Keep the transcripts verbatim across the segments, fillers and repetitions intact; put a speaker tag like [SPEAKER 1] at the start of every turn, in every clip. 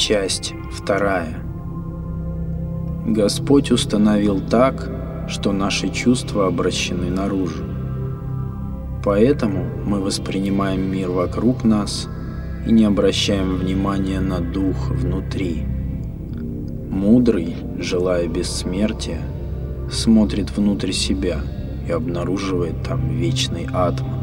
[SPEAKER 1] Часть вторая. Господь установил так, что наши чувства обращены наружу. Поэтому мы воспринимаем мир вокруг нас и не обращаем внимания на дух внутри. Мудрый, желая бессмертия, смотрит внутрь себя и обнаруживает там вечный атман.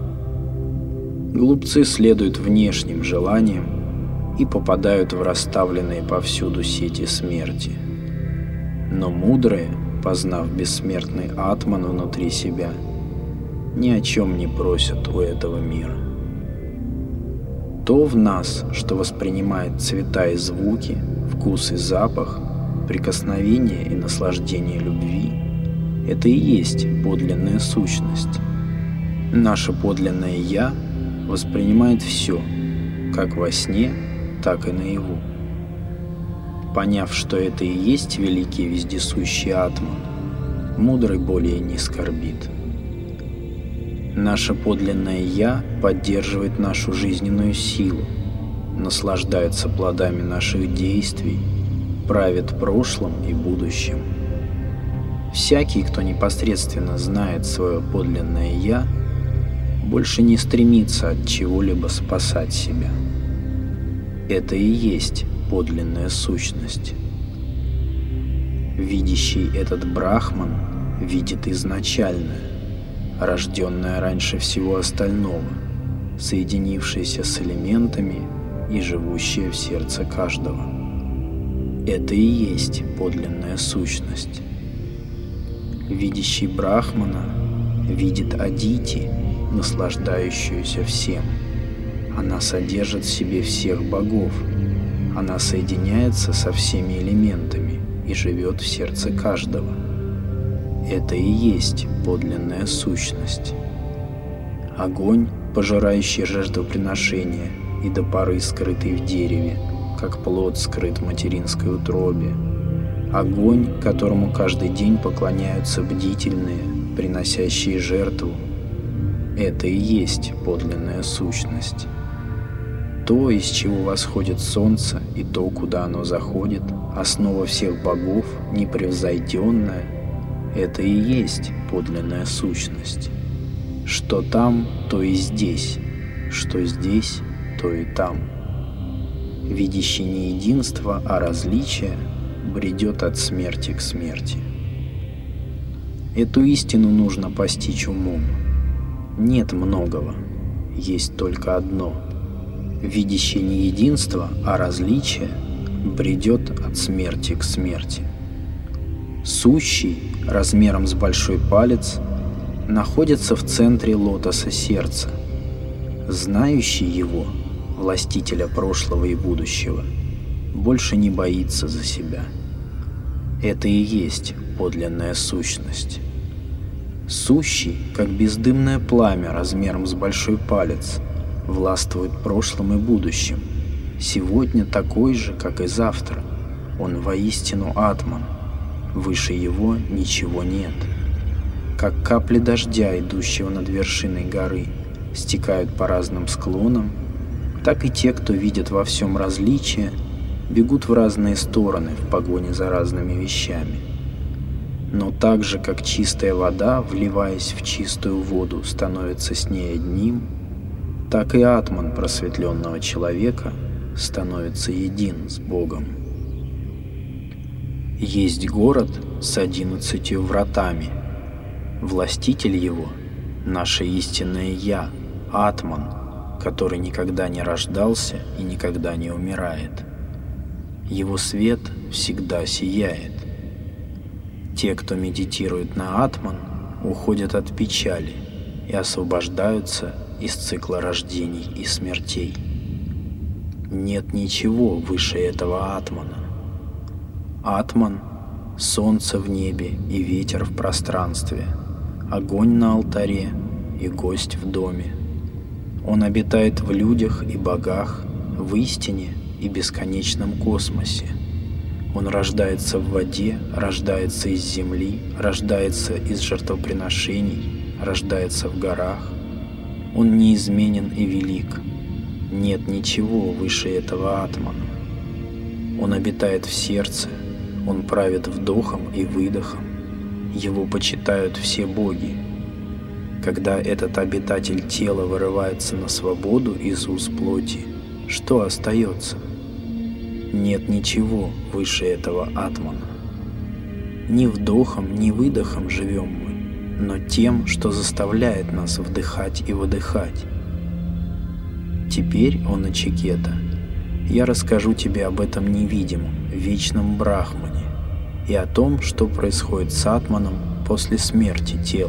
[SPEAKER 1] Глупцы следуют внешним желаниям и попадают в расставленные повсюду сети смерти. Но мудрые, познав бессмертный атман внутри себя, ни о чем не просят у этого мира. То в нас, что воспринимает цвета и звуки, вкус и запах, прикосновение и наслаждение любви, это и есть подлинная сущность. Наше подлинное «Я» воспринимает все, как во сне, так и наяву. Поняв, что это и есть великий вездесущий атман, мудрый более не скорбит. Наше подлинное «Я» поддерживает нашу жизненную силу, наслаждается плодами наших действий, правит прошлым и будущим. Всякий, кто непосредственно знает свое подлинное «Я», больше не стремится от чего-либо спасать себя. Это и есть подлинная сущность. Видящий этот брахман видит изначальное, рожденное раньше всего остального, соединившееся с элементами и живущее в сердце каждого. Это и есть подлинная сущность. Видящий брахмана видит Адити, наслаждающуюся всем. Она содержит в себе всех богов. Она соединяется со всеми элементами и живет в сердце каждого. Это и есть подлинная сущность. Огонь, пожирающий жертвоприношение и до поры скрытый в дереве, как плод скрыт в материнской утробе. Огонь, которому каждый день поклоняются бдительные, приносящие жертву. Это и есть подлинная сущность. То, из чего восходит солнце, и то, куда оно заходит, основа всех богов, непревзойденная, это и есть подлинная сущность. Что там, то и здесь, что здесь, то и там. Видящий не единство, а различие, бредет от смерти к смерти. Эту истину нужно постичь умом. Нет многого, есть только одно. Видящий не единство, а различие, бредет от смерти к смерти. Сущий, размером с большой палец, находится в центре лотоса сердца. Знающий его, властителя прошлого и будущего, больше не боится за себя. Это и есть подлинная сущность. Сущий, как бездымное пламя размером с большой палец, властвует прошлым и будущим, сегодня такой же, как и завтра. Он воистину атман, выше его ничего нет. Как капли дождя, идущего над вершиной горы, стекают по разным склонам, так и те, кто видит во всем различия, бегут в разные стороны в погоне за разными вещами. Но так же, как чистая вода, вливаясь в чистую воду, становится с ней одним, так и атман просветленного человека становится един с Богом. Есть город с одиннадцатью вратами. Властитель его — наше истинное «Я», атман, который никогда не рождался и никогда не умирает. Его свет всегда сияет. Те, кто медитирует на атман, уходят от печали и освобождаются из цикла рождений и смертей. Нет ничего выше этого атмана. Атман — солнце в небе и ветер в пространстве, огонь на алтаре и гость в доме. Он обитает в людях и богах, в истине и бесконечном космосе. Он рождается в воде, рождается из земли, рождается из жертвоприношений, рождается в горах. Он неизменен и велик. Нет ничего выше этого атмана. Он обитает в сердце, он правит вдохом и выдохом, его почитают все боги. Когда этот обитатель тела вырывается на свободу из уз плоти, что остается? Нет ничего выше этого атмана. Ни вдохом, ни выдохом живем мы, но тем, что заставляет нас вдыхать и выдыхать. Теперь, о Начикета, я расскажу тебе об этом невидимом, вечном Брахмане и о том, что происходит с атманом после смерти тела.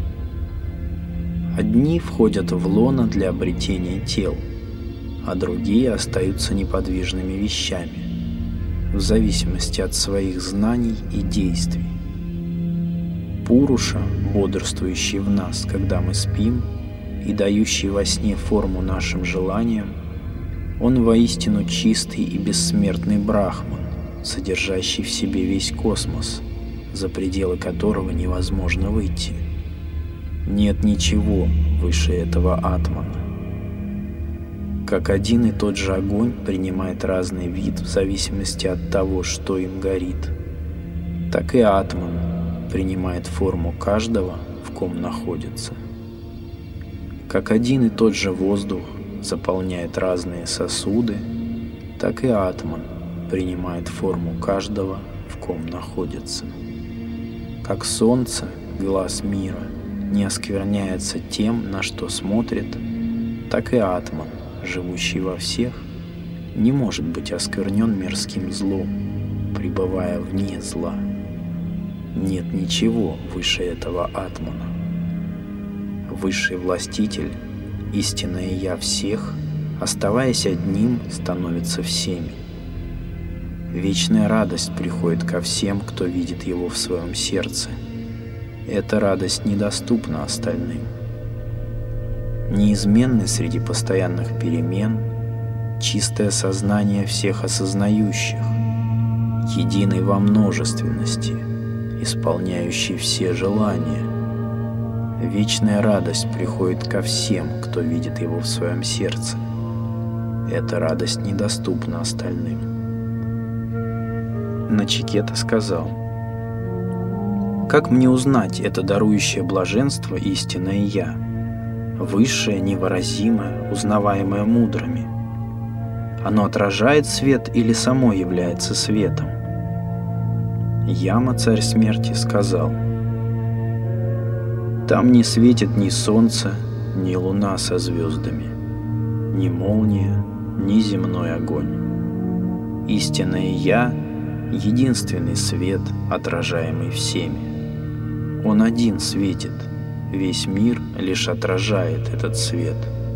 [SPEAKER 1] Одни входят в лоно для обретения тел, а другие остаются неподвижными вещами, в зависимости от своих знаний и действий. Пуруша, бодрствующий в нас, когда мы спим, и дающий во сне форму нашим желаниям, он воистину чистый и бессмертный Брахман, содержащий в себе весь космос, за пределы которого невозможно выйти. Нет ничего выше этого атмана. Как один и тот же огонь принимает разный вид в зависимости от того, что им горит, так и атман принимает форму каждого, в ком находится. Как один и тот же воздух заполняет разные сосуды, так и атман принимает форму каждого, в ком находится. Как солнце, глаз мира, не оскверняется тем, на что смотрит, так и атман, живущий во всех, не может быть осквернен мирским злом, пребывая вне зла. Нет ничего выше этого атмана. Высший властитель, истинное Я всех, оставаясь одним, становится всеми. Вечная радость приходит ко всем, кто видит его в своем сердце. Эта радость недоступна остальным. Неизменный среди постоянных перемен, чистое сознание всех осознающих, единый во множественности, исполняющий все желания. Вечная радость приходит ко всем, кто видит его в своем сердце. Эта радость недоступна остальным. Начикета сказал: «Как мне узнать это дарующее блаженство истинное Я, высшее, невыразимое, узнаваемое мудрыми? Оно отражает свет или само является светом?» Яма, царь смерти, сказал: «Там не светит ни солнце, ни луна со звездами, ни молния, ни земной огонь. Истинное Я — единственный свет, отражаемый всеми. Он один светит, весь мир лишь отражает этот свет.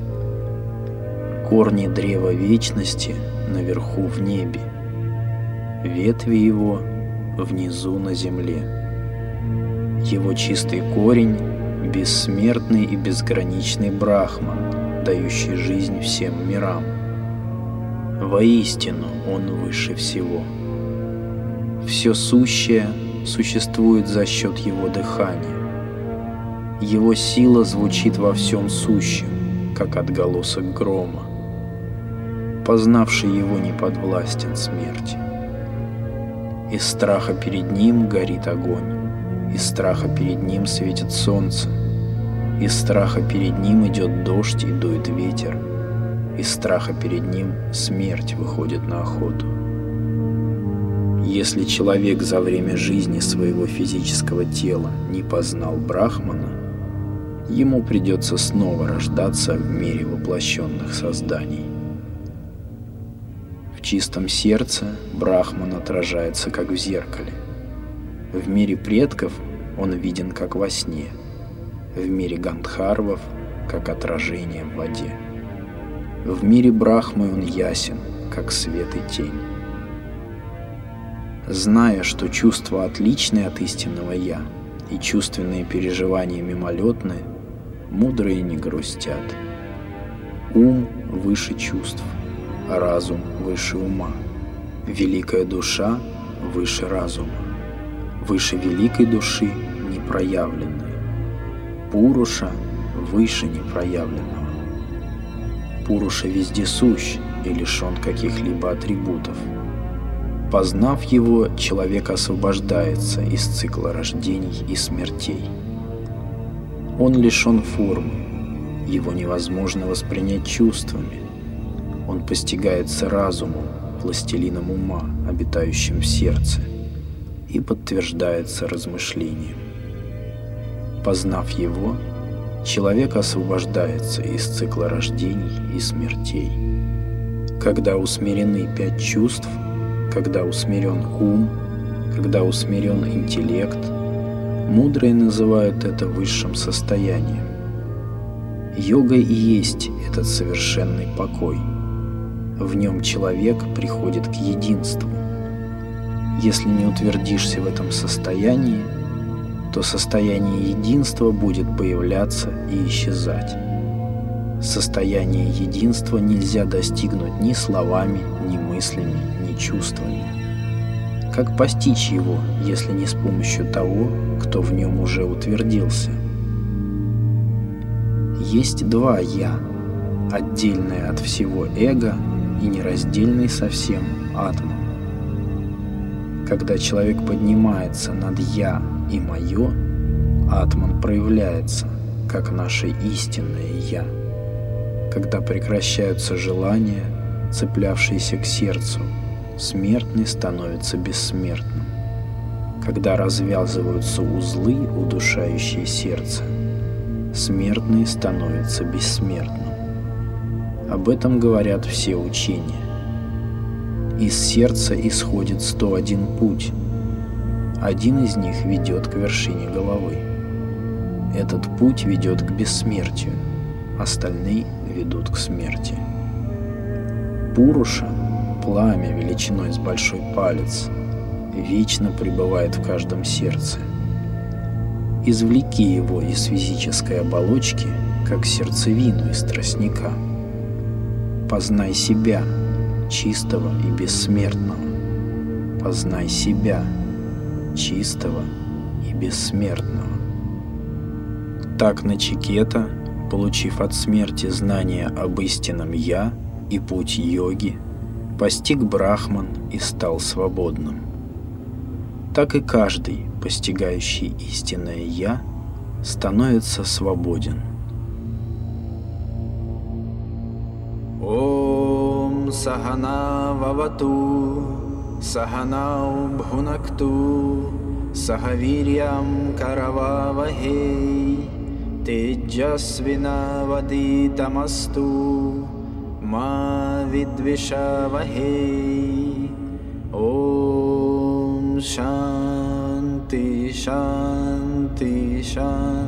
[SPEAKER 1] Корни древа вечности наверху в небе, ветви его внизу на земле. Его чистый корень — бессмертный и безграничный Брахман, дающий жизнь всем мирам. Воистину он выше всего. Все сущее существует за счет его дыхания. Его сила звучит во всем сущем, как отголосок грома. Познавший его не подвластен смерти. Из страха перед ним горит огонь, из страха перед ним светит солнце, из страха перед ним идет дождь и дует ветер, из страха перед ним смерть выходит на охоту. Если человек за время жизни своего физического тела не познал Брахмана, ему придется снова рождаться в мире воплощенных созданий. В чистом сердце Брахман отражается, как в зеркале. В мире предков он виден, как во сне, в мире гандхарвов, как отражение в воде. В мире Брахмы он ясен, как свет и тень. Зная, что чувства отличны от истинного Я и чувственные переживания мимолетны, мудрые не грустят. Ум выше чувств, а разум выше ума. Великая душа выше разума, выше великой души непроявленной. Пуруша выше непроявленного. Пуруша вездесущ и лишен каких-либо атрибутов. Познав его, человек освобождается из цикла рождений и смертей. Он лишен формы, его невозможно воспринять чувствами. Он постигается разумом, властелином ума, обитающим в сердце, и подтверждается размышлением. Познав его, человек освобождается из цикла рождений и смертей. Когда усмирены пять чувств, когда усмирен ум, когда усмирен интеллект, мудрые называют это высшим состоянием. Йога и есть этот совершенный покой. В нем человек приходит к единству. Если не утвердишься в этом состоянии, то состояние единства будет появляться и исчезать. Состояние единства нельзя достигнуть ни словами, ни мыслями, ни чувствами. Как постичь его, если не с помощью того, кто в нем уже утвердился? Есть два «я», отдельное от всего эго и нераздельный совсем атман. Когда человек поднимается над «я» и «моё», атман проявляется, как наше истинное «я». Когда прекращаются желания, цеплявшиеся к сердцу, смертный становится бессмертным. Когда развязываются узлы, удушающие сердце, смертный становится бессмертным. Об этом говорят все учения. Из сердца исходит сто один путь. Один из них ведет к вершине головы. Этот путь ведет к бессмертию, остальные ведут к смерти. Пуруша, пламя величиной с большой палец, вечно пребывает в каждом сердце. Извлеки его из физической оболочки, как сердцевину из тростника. Познай себя, чистого и бессмертного. Познай себя, чистого и бессмертного. Так Начикета, получив от смерти знание об истинном «Я» и путь йоги, постиг Брахман и стал свободным. Так и каждый, постигающий истинное «Я», становится свободен. Ом сахана вавату, саханау бхунакту, сахавирьям карававахей, теджасвинавадитамасту, ма видвишавахей. Ом Шанти, Шанти, Шанти.